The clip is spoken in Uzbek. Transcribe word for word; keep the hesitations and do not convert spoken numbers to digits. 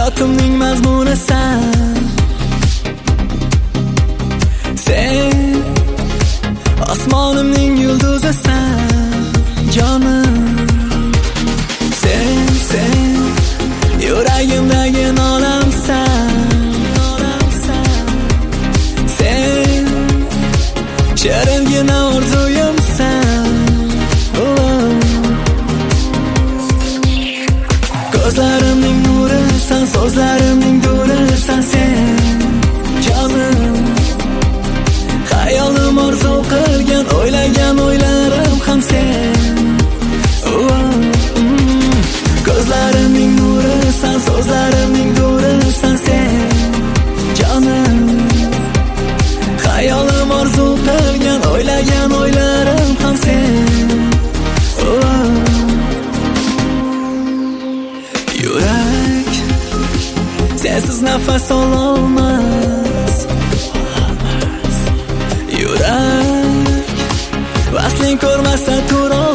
hayotimning mazmunisan. Sen osmonimning yulduzisan, jonim. Sen, sen yuragimdagi nolamsan. Sen shiringina orzuyimsan. Ko'zlarimning nurisan, so'zlarimning durisan sen, jonim. Hayolim orzu qilgan, o'ylagan o'ylarim ham sen. Ko'zlarimning nurisan, so'zlarimning durisan sen, jonim. Hayolim orzu qilgan, o'ylagan o'ylarim ham sen. Yurak sensiz nafas ololmas. Yurak vasling ko'rmasa tura